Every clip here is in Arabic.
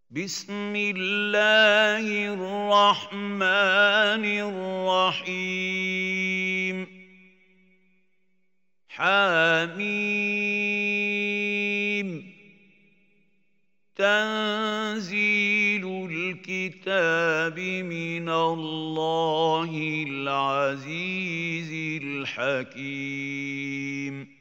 بسم الله الرحمن الرحيم حميم تنزيل الكتاب من الله العزيز الحكيم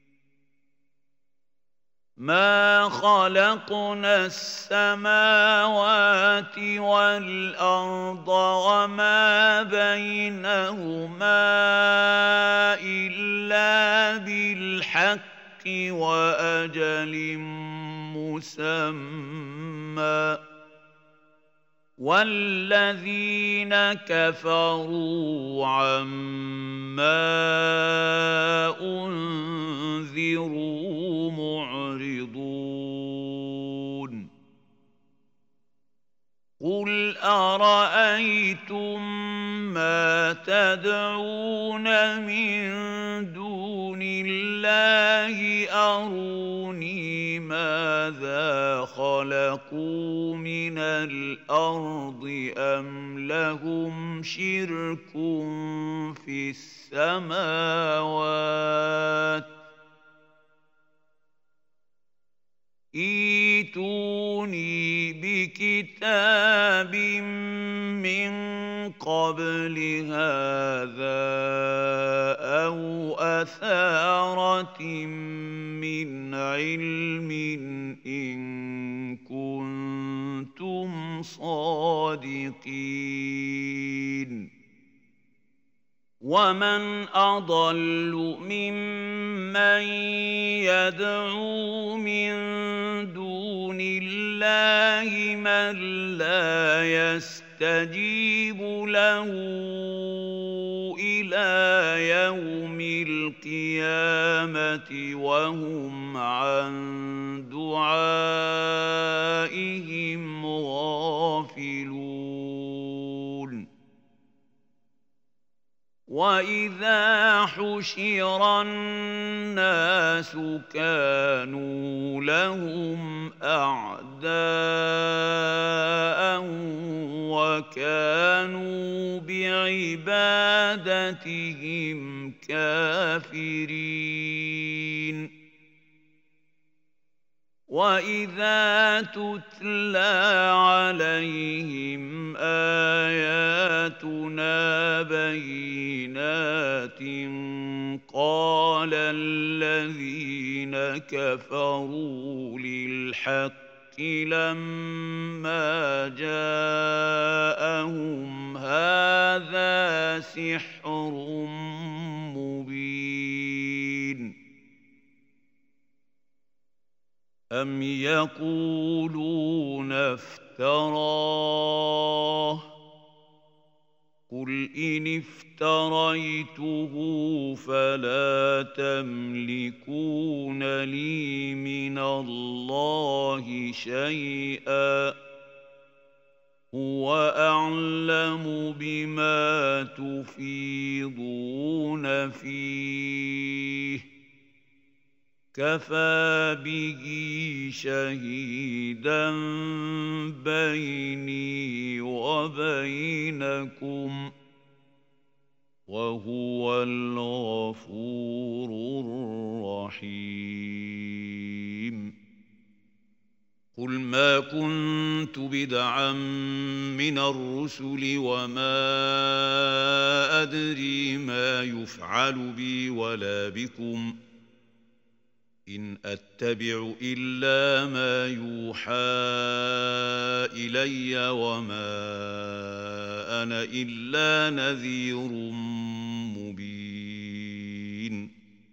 ما خلقنا السماوات والأرض وما بينهما إلا بالحق وأجل مسمى والذين كفروا عما أنذروا معرضون قل أرأيتم ما تدعون من دون الله أروني ماذا خلقوا من الأرض أم لهم شرك في السماوات ائتوني بكتاب من قبل هذا أو أثارة من علم إن كنتم صادقين ومن أضل ممن يدعو من دون الله من لا يستجيب له إلى يوم القيامة وهم عن دعائهم غافلون وإذا حشر الناس كانوا لهم أعداء وكانوا بعبادتهم كافرين وإذا تتلى عليهم آياتنا بينات قال الذين كفروا للحق لما جاءهم هذا سحر مبين أم يقولون افتراه قل إن افتريته فلا تملكون لي من الله شيئا هو أعلم بما تفيضون فيه كفى به شهيدا بيني وبينكم وهو الغفور الرحيم قل ما كنت بدعا من الرسل وما أدري ما يفعل بي ولا بكم إن أتبع إلا ما يوحى إلي وما أنا إلا نذير مبين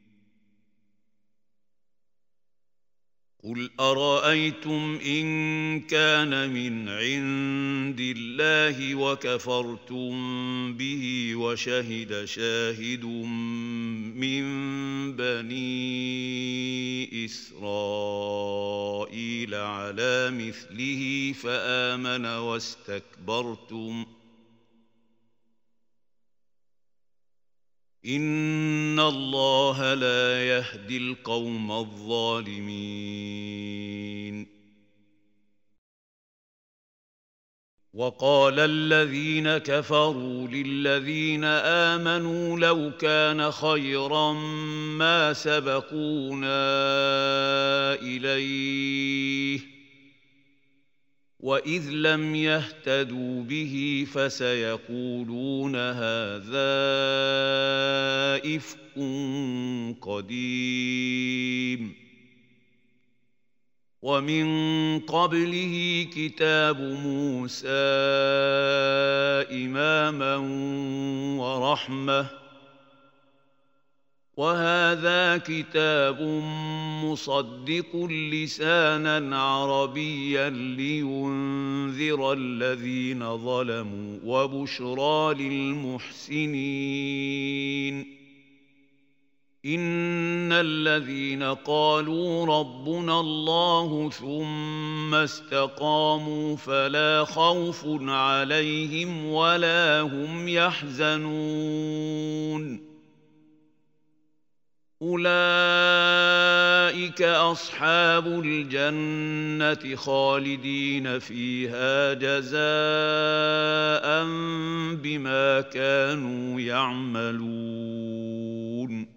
قل أرأيتم إن كان من عند الله وكفرتم به وشهد شاهد من بني إسرائيل على مثله فآمن واستكبرتم إن الله لا يهدي القوم الظالمين وقال الذين كفروا للذين آمنوا لو كان خيرا ما سبقونا إليه وإذ لم يهتدوا به فسيقولون هذا إفك قديم ومن قبله كتاب موسى إماما ورحمة وهذا كتاب مصدق لسانا عربيا لينذر الذين ظلموا وبشرى للمحسنين إن الذين قالوا ربنا الله ثم استقاموا فلا خوف عليهم ولا هم يحزنون أولئك أصحاب الجنة خالدين فيها جزاء بما كانوا يعملون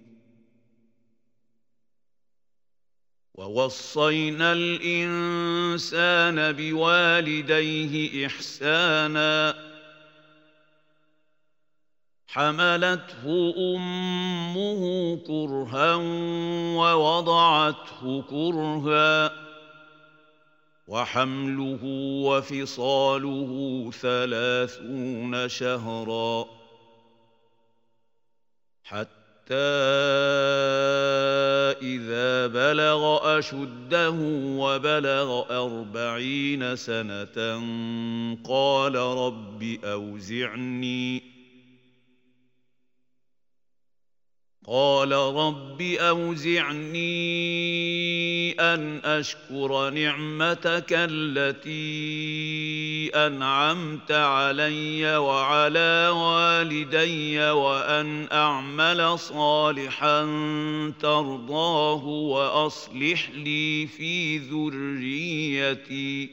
ووصينا الإنسان بوالديه إحسانا حملته أمه كرها ووضعته كرها وحمله وفصاله 30 شهرا حتى إذا بلغ أشده وبلغ 40 سنة قال رب أوزعني أن أشكر نعمتك التي أنعمت علي وعلى والدي وأن أعمل صالحا ترضاه وأصلح لي في ذريتي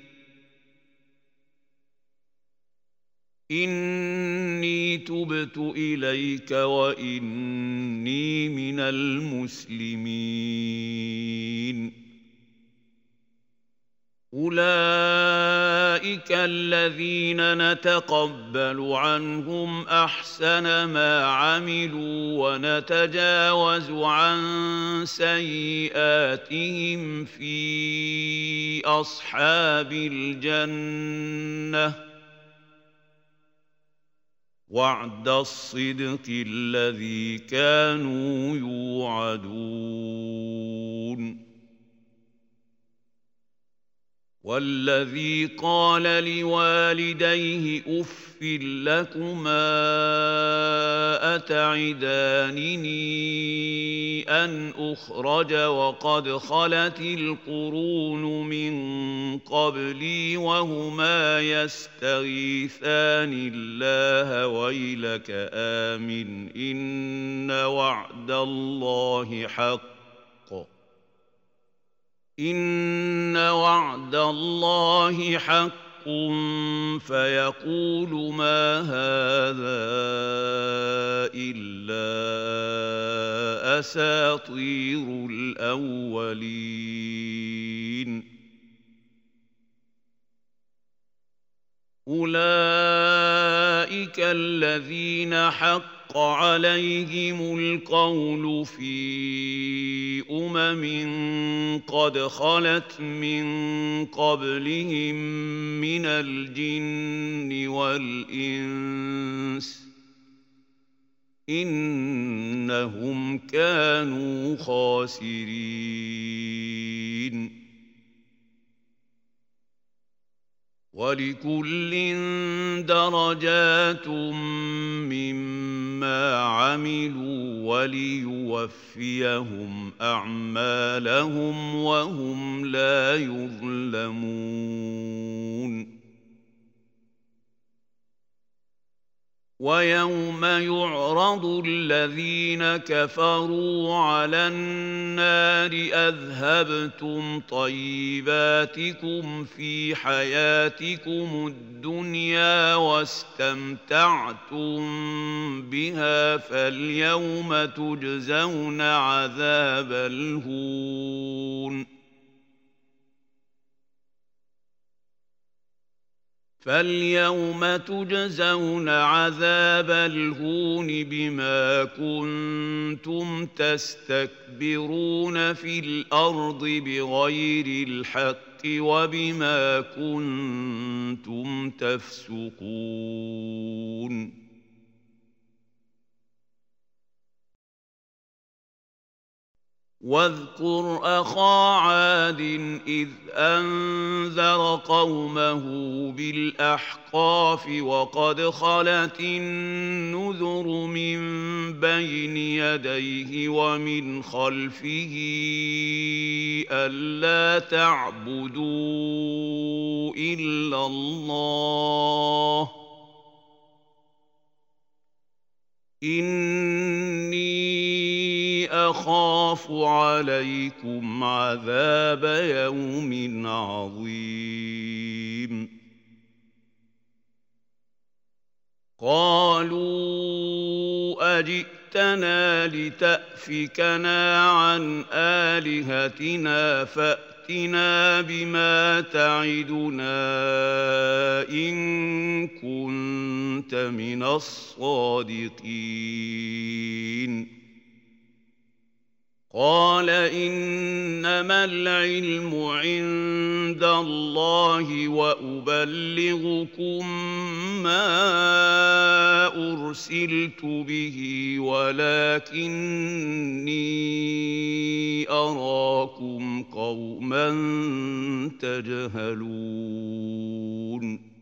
إني تبت إليك وإني من المسلمين أولئك الذين نتقبل عنهم أحسن ما عملوا ونتجاوز عن سيئاتهم في أصحاب الجنة وعد الصدق الذي كانوا يوعدون والذي قال لوالديه أف لكما أتعدانني أن أخرج وقد خلت القرون من قبلي وهما يستغيثان الله ويلك آمن إن وعد الله حق إن وعد الله حق فيقول ما هذا إلا أساطير الأولين أولئك الذين حق عليهم القول في قد خلت من قبلهم من الجن والإنس إنهم كانوا خاسرين ولكل درجات مما عملوا وليوفيهم أعمالهم وهم لا يظلمون ويوم يعرض الذين كفروا على النار أذهبتم طيباتكم في حياتكم الدنيا واستمتعتم بها فاليوم تجزون عذاب الهون بما كنتم تستكبرون في الأرض بغير الحق وبما كنتم تفسقون واذكر أخا عاد إذ أنذر قومه بالأحقاف وقد خلت النذر من بين يديه ومن خلفه ألا تعبدوا إلا الله إني أخاف عليكم عذاب يوم عظيم قالوا أجئتنا لتأفكنا عن آلهتنا فأتنا بما تعدنا إن كنت من الصادقين قال إنما العلم عند الله وأبلغكم ما أرسلت به ولكني أراكم قوما تجهلون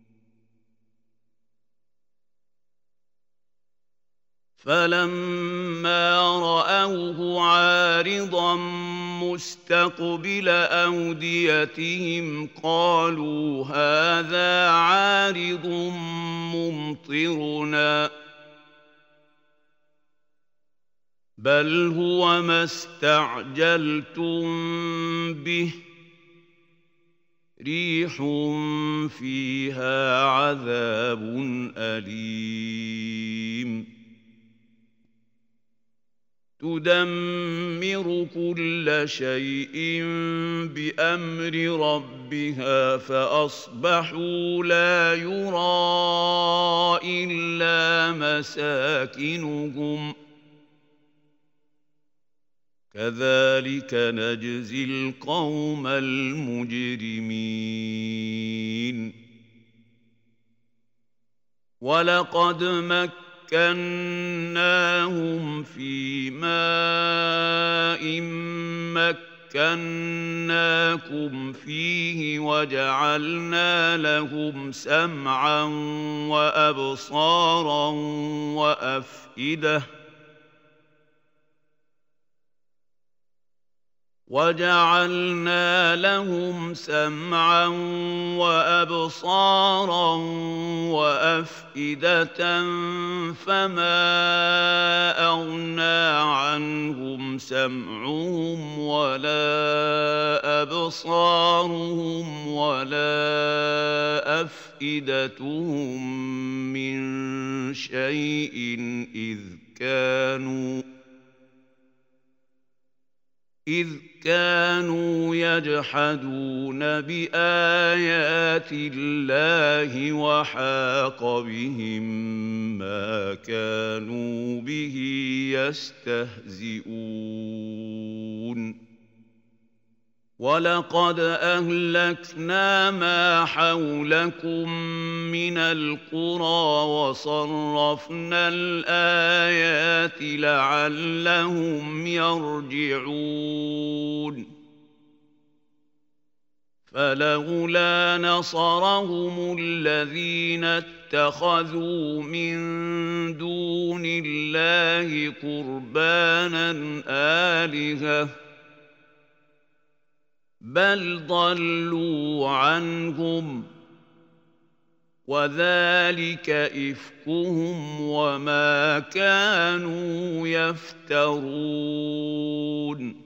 فلما رأوه عارضا مستقبل أوديتهم قالوا هذا عارض ممطرنا بل هو ما استعجلتم به ريح فيها عذاب أليم تدمر كل شيء بأمر ربها فأصبحوا لا يرى إلا مساكنهم كذلك نجزي القوم المجرمين ولقد مكناهم في ماء مكناكم فيه وجعلنا لهم سمعا وأبصارا وأفئدة فما أغنى عنهم سمعهم ولا أبصارهم ولا أفئدتهم من شيء إذ كانوا يجحدون بآيات الله وحاق بهم ما كانوا به يستهزئون ولقد أهلكنا ما حولكم من القرى وصرفنا الآيات لعلهم يرجعون فلولا نصرهم الذين اتخذوا من دون الله قربانا آلهة بل ضلوا عنهم وذلك إفكهم وما كانوا يفترون.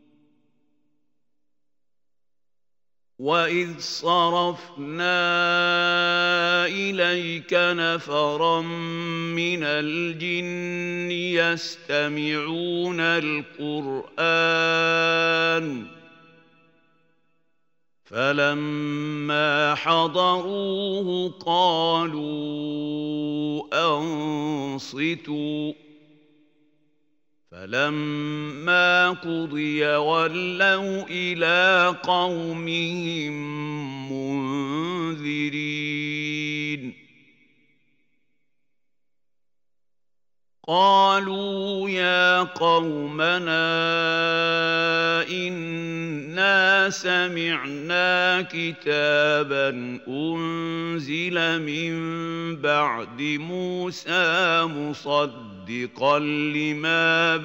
وإذ صرفنا إليك نفرا من الجن يستمعون القرآن فلما حضروه قالوا أنصتوا فلما قضي ولوا إلى قومهم منذرين. قالوا يا قومنا إنا سمعنا كتابا أنزل من بعد موسى مصدقا لما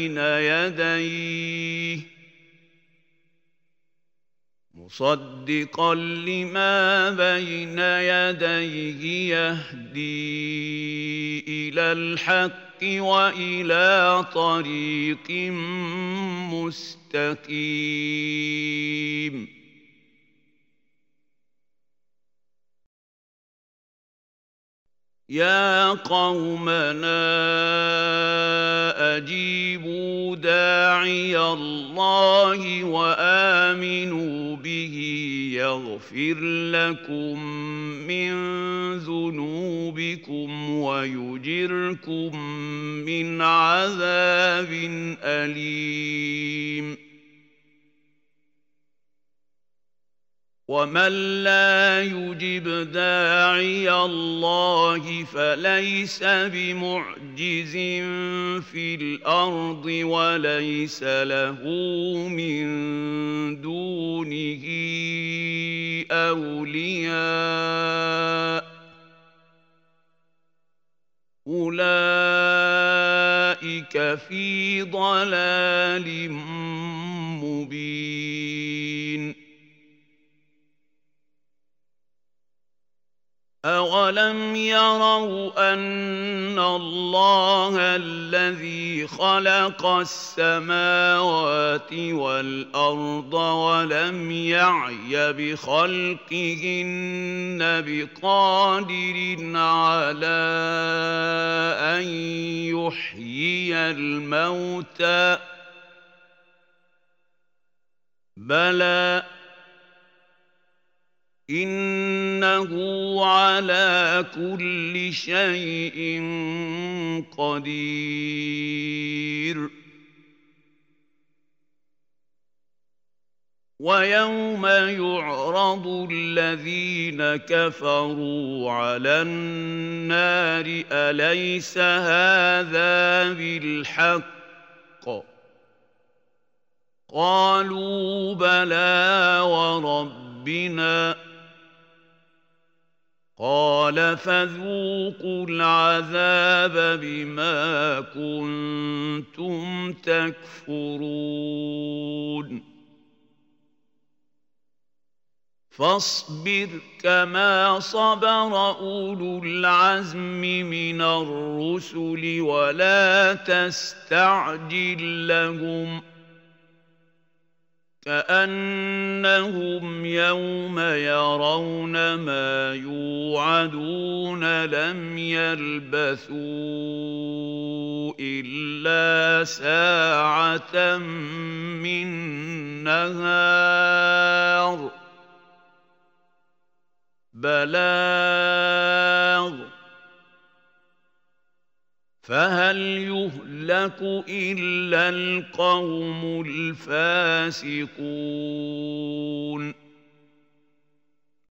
بين يديه يهدي إلى الحق وإلى طريق مستقيم. يا قومنا أجيبوا داعي الله وآمنوا به يغفر لكم من ذنوبكم ويجركم من عذاب أليم. ومن لا يجب داعي الله فليس بمعجز في الأرض وليس له من دونه أولياء أولئك في ضلال مبين. أولم يروا أن الله الذي خلق السماوات والأرض ولم يعي بخلقهن بقادر على أن يحيي الموتى بلى إنه على كل شيء قدير. ويوم يعرض الذين كفروا على النار أليس هذا بالحق قالوا بلى وربنا قال فذوقوا العذاب بما كنتم تكفرون. فاصبر كما صبر أولو العزم من الرسل ولا تستعجل لهم كأنهم يوم يرون ما يوعدون لم يلبثوا إلا ساعة من نهار بلاغ فهل يهلك إلا القوم الفاسقون.